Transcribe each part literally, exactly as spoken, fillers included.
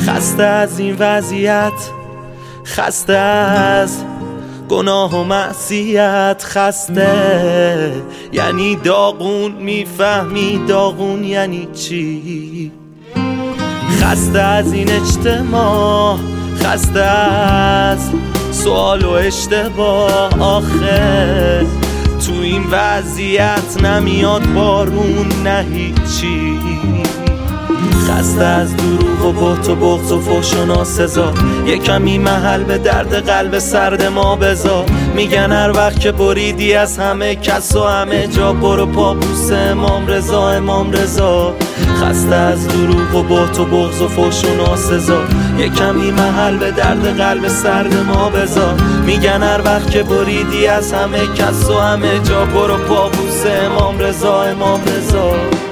خسته از این وضعیت، خسته از گناه و معصیت، خسته یعنی داغون، میفهمی داغون یعنی چی؟ خسته از این اجتماع، خسته از سوال و اشتباه. آخه تو این وضعیت نمیاد بارون نه هیچی. خسته از دروغ و بهت و بغض و فحش و ناسزا، یه کمی محل به درد قلب سرد ما بذار. میگن هر وقت که بریدی از همه کس و همه جا، برو پابوس امام رضا امام رضا. خسته از دروغ و بهت و بغض و فحش و ناسزا، یه کمی محل به درد قلب سرد ما بذار. میگن هر وقت که بریدی از همه کس و همه جا، برو پابوس امام رضا امام رضا.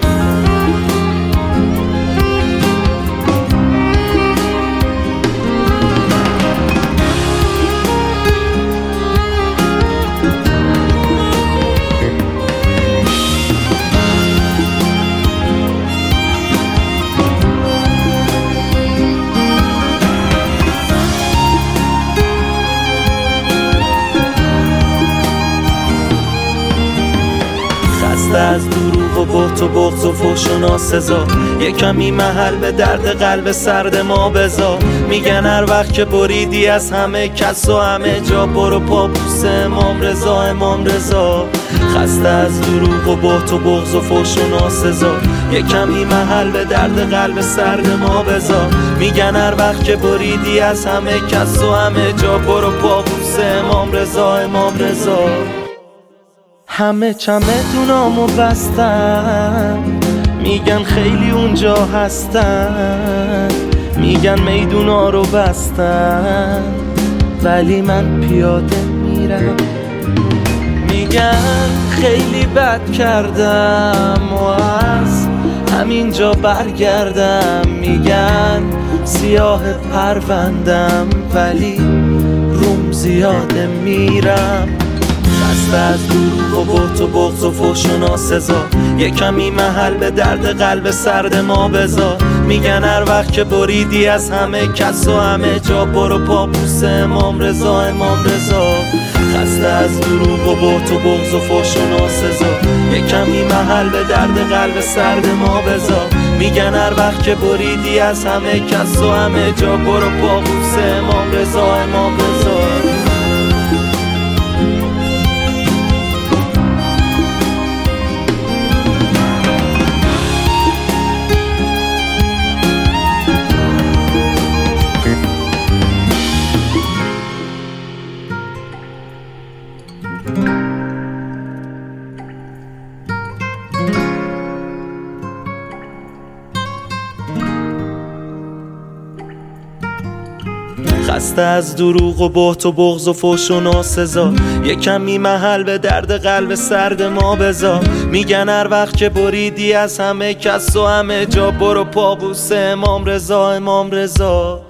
خسته از دروغ و بهت و بغض و فحش و ناسزا، یه کمی محل به درد قلب سرد ما بذار. میگن هر وقت که بریدی از همه کس و همه جا، برو پابوس امام رضا امام رضا. خسته از دروغ و بهت و بغض و فحش و ناسزا، یه کمی محل به درد قلب سرد ما بذار. میگن هر وقت که بریدی از همه کس و همه جا، برو پابوس امام رضا امام رضا. همه چمدونامو بستن، میگن خیلی اونجا هستن. میگن میدونا رو بستن، ولی من پیاده میرم. میگن خیلی بد کردم و از همینجا برگردم. میگن سیاه پروندم، ولی روم زیاده میرم. خسته از دروغ و بهت و بغض و فحش و ناسزا، یه کمی محل به درد قلب سرد ما بذار. میگن هر وقت که بریدی از همه کس و همه جا، برو پابوس امام رضا امام رضا. خسته از دروغ و بهت و بغض و فحش و ناسزا، یه کمی محل به درد قلب سرد ما بذار. میگن هر وقت که بریدی از همه کس و همه جا، برو پابوس امام رضا امام رضا. خسته از دروغ و بهت و بغض و فحش و ناسزا، یه کمی محل به درد قلب سرد ما بذار. میگن هر وقت که بریدی از همه کس و همه جا، برو پابوس امام رضا امام رضا.